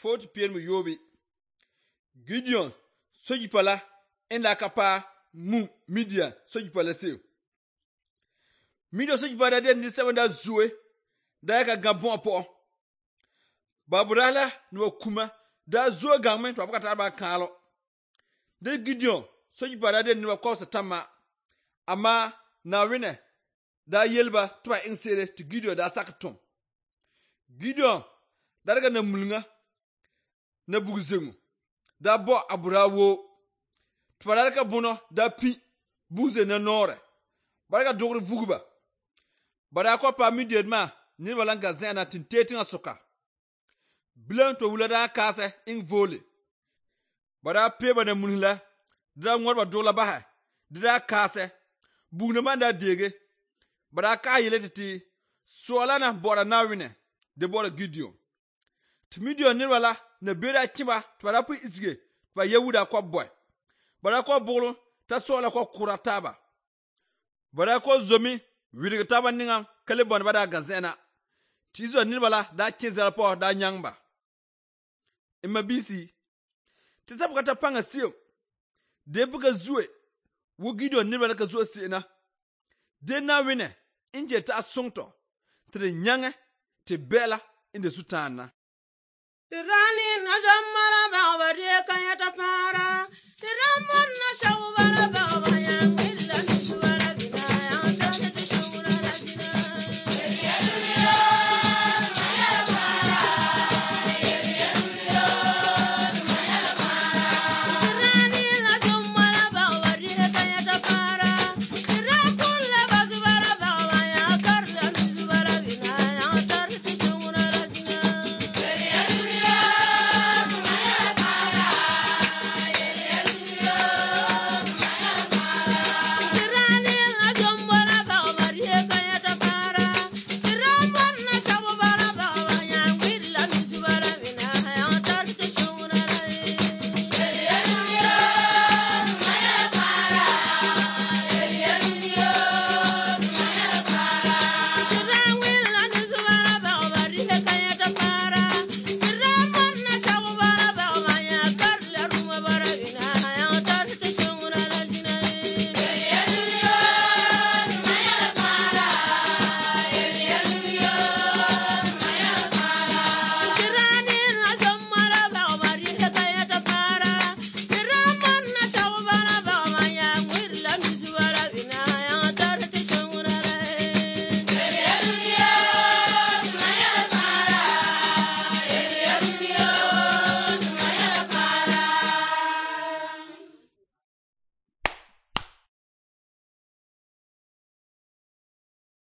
fort pier mu yobe. Gideon soji pala en la kapa mu Midian soji pala se. Midian soji pala den ni sewanda zuwe da ka gabon po. Baburala no kuma da zuwe gangmen to bakata ba kalo. De Gideon soji pala den ni ko satama ama na wine da yelba tuba insere to Gideon da sakatum. Gideon darga na mulnga na bugzengu da bo aburawo tubaraka buno da pi buze na nore baraka dogre vuguba baraka pa Midian ma ni walanga zena tintetin asuka bilan to wulada kase in vole bara peba na mulnla da ngorba dola baha da kase bugna manda dege baraka yeletiti solana bora nawine de bora Gideon Midian ni wala na bera kiba tubara pu isge tuba Yehuda kwa boy bara ko bolo ta sola ko kurataba bara ko zomi wirga taba ningam kale bon bada gazena tizo ni wala da chizela po da nyangba imma bisi tisabu kata panga sio de buga zuwe wo Gideon ni wala ka zuwe sina de na wine inje ta songto tre nyange te bela inde sutana Tirani na jamara ba de kayata para tiramon na shawara ba yang